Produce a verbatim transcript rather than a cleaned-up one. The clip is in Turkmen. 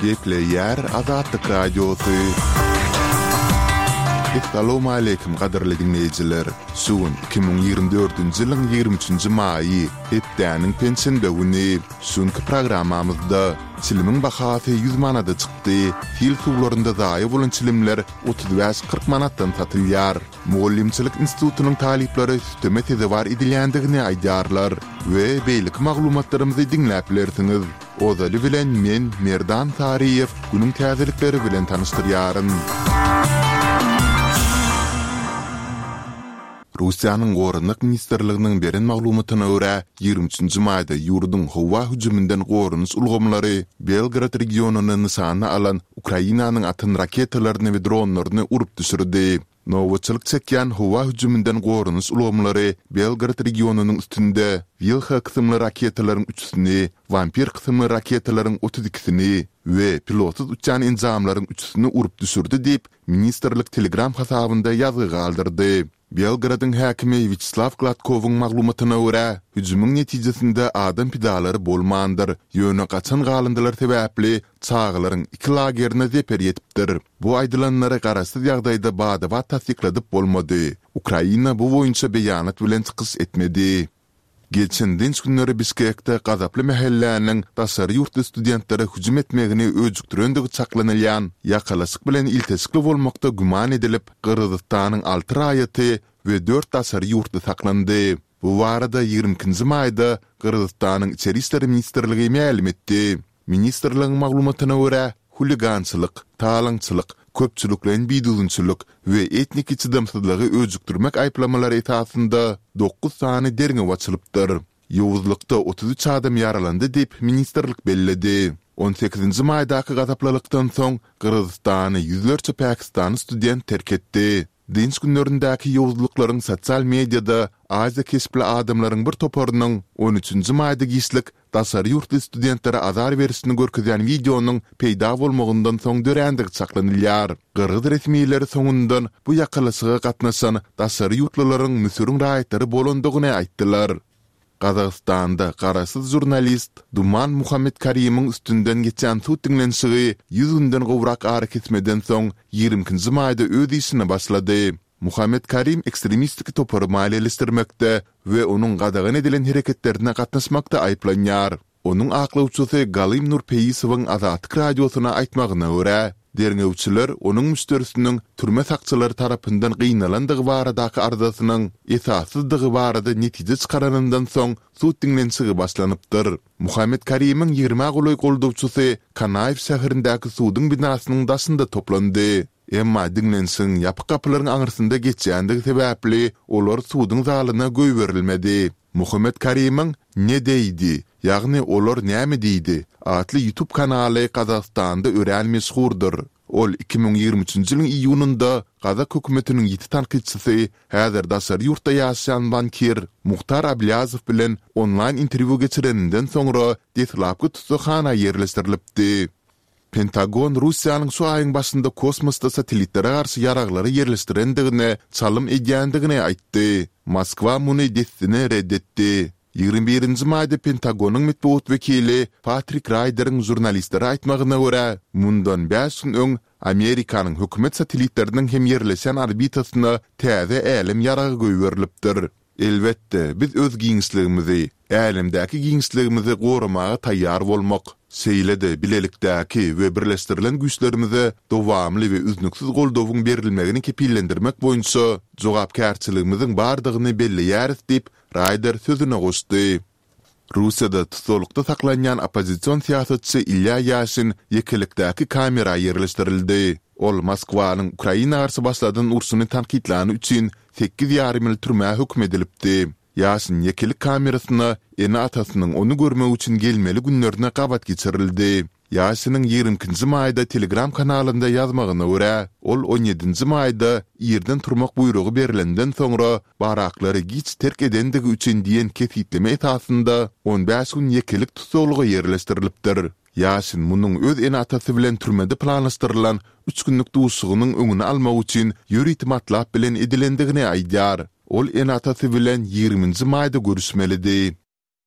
Gepleyer Azadlık Radyosu. Assalamu alaykum qadarly dinleyijiler. Sugun iki bin ýygrimi dörtünji ýylyň ýygrimi üçünji maýy hepdäniň pensiýende güni. Şunky programmamyzda çilimiň bahasy yüz manada çykdy. Fil suwlarynda daýy bolan çilimler otuz beş kırk manatdan satylýar. Muallimçilik institutynyň talipleri süteme tezi bar edilýändigini aýdarlar we beýlik maglumatlarymyzy dinläp bilersiňiz. Ozaly bilen men Merdan Tariýew günüň täzelikleri bilen tanıştyrýaryn. Russiýanyň Gorunlyk Ministerliginiň beren maglumatyna görä, ýygrimi üçünji maýda ýurduň howa hüjümünden gorunç ulgamlary Belgrad regionuny nysana alan Ukrainanyň atyn raketalaryny we dronlaryny urup düşürdi. Nowaçylyk çekýän howa hüjümünden gorunç ulgamlary Belgrad regionunyň üstünde Vilha kysymly raketalaryň üçsini, Vampir kysymly raketalaryň otuz ikisini we pilotsuz uçan enzamlaryň üçsini urup düşürdi diýip ministerlik Telegram hasabynda ýazgy galdyrdy. Belgrad'ın häkimi Vyacheslav Gladkowyň maglumatyna görä, hüjümüň netijesinde adam pidalary bolmandyr. Ýöne gaçan galyndylar sebäpli çağlaryň iki lagerine zeper ýetipdir. Bu aýdylanlary garaşsyz ýagdaýda bada tasdikladyp bolmady. Ukraina bu boýunça beýanat bilen çykyş etmedi. Geçen dinç günleri Bişkekde gazaply mahallanyň daşary ýurtly studentlere hüjüm etmegini öjükdirendigi çaklanylýan ýakalaşyk bilen iltesikli bolmakda güman edilip Gyrgyzstanyň alty raýaty we dört daşary ýurtly saklandy. Bu barada ýygrimi ikinji maýda Gyrgyzstanyň Içeri işleri ministrligi ma'lum etdi. Ministrligiň maglumatyna görä, huligançylyk, talaňçylyk, köpçülüklen biduzunçylyk we etnik içidamsızlygy öjükdirmek aýplamalary etasynda dokuz sany derňe waçylypdyr. Ýowuzlykda otuz üç adam ýaralandy diýip ministerlik belledi. on sekizinji maýdaky gazaplylykdan soň Gyrgyzstany ýüzlerçe Pakistan student terk etdi. Dinç günlerindäki ýowuzlyklaryň sosial mediada Aziýa kesipli adamlaryň bir toparynyň on üçünji maýda gişlik daşary ýurtly studentlere azar berişini görkezýän videonyň peýda bolmagyndan soň dörendik çaklanylýar. Gyrgyz resmiýetleri soňundan bu ýakalaşyga gatnaşan daşary ýurtlylaryň müsürüň raýatlary bolandygyny aýtdylar. Kazakstanda garaşsyz jurnalist Duman Muhammed Karim'in üstünden geçen tut dinlenşigi yüz günden gowrak ara kesmeden soň ýygrimi ikinji maýda öz işine başlady. Muhammed Karim ekstremistik topary maliýeleşdirmekde we onuň gadagan edilen hereketlerine gatnaşmakda aýplanýar. Onuň aklawçysy Galim Nurpeýisowyň Azadlyk radiosyna aýtmagyna görä, derňewçiler onuň müşterisiniň türme sakçylary tarapyndan gynnalandygy baradaky arzasynyň esassyzdygy barada netije çykaranyndan soň sut dinlenşigi başlanypdyr. Muhammed Karim'in ýygrimi goly goldawçysy Kanaýew şäherindäki suwdyň binasynyň daşynda toplandy. Emma dinlenşiň ýapyk kapylaryň aňyrsynda geçýändigi sebäpli olar suwdyň zalyna göý berilmedi. Muhammed Karim'in ne deýdi? Ýagny olar näme diýdi? Atly YouTube kanaly Kazakstanda ören meşhurdur. Ol iki bin ýygrimi üçünji ýylyň iýununda Kazak hökümetiniň ýeti tanqidçisi, häzir daşary ýurtda ýaşaýan bankir Muhtar Ablazow bilen online interwiu geçireninden soňra detlapky tutuşxana ýerleşdirilipdi. Pentagon Russiýanyň şu aýyň başynda kosmosda satelitlere garşy ýaraglary ýerleşdirendigine çalym edýändigini aýtdy. Moskwa muny desdine reddetdi. ýygrimi birinji maýda Pentagonyň metbuat wekili Patrick Ryder'ın jurnalistlere aýtmagyna görä, mundan beş gün öň Amerikanyň hökümet satellitleriniň hem ýerleşen orbitasyna täze älim ýaragy göýberilipdir. Elbetde biz öz giňişligimizi, älimdäki giňişligimizi goramaga taýýar bolmak, seýlede bilelikdäki we birleşdirilen güýçlerimize dowamly we üznüksiz goldawyň berilmegini kepillendirmek boýunça jogapkärçiligimiziň bardygyny belleýäris diýip Ryder sözüne goşdy. Russiýada tutulukda saklanýan opozisiýon siýasatçy Ilya Yashin ýekilikdäki kamera ýerleşdirildi. Ol Moskwanyň Ukraina garşy başladan ursuny tanqidlany üçin sekiz ýarym ýyl türmä hukm edilipdi. Yashin ýekilik kamerasyna ene atasynyň onu görmek üçin gelmeli günlerine gabat geçirildi. Yashin'in ýygrimi ikinji maýda Telegram kanalynda ýazmagyna görä, ol on ýedinji maýda ýerden turmak buyrugy berilenden soňra baraklary giç terk edendigi üçin diýen kefitleme etasynda on beş gün ýekilik tutulgy ýerleşdirilipdir. Yashin munyň öz ene atasy bilen türmede planlaşdyrylan üç günlük duşugynyň öňüni almak üçin ýöri matlap bilen edilendigini aýdýar. Ol ene atasy bilen ýygrimi maýda görüşmelidi.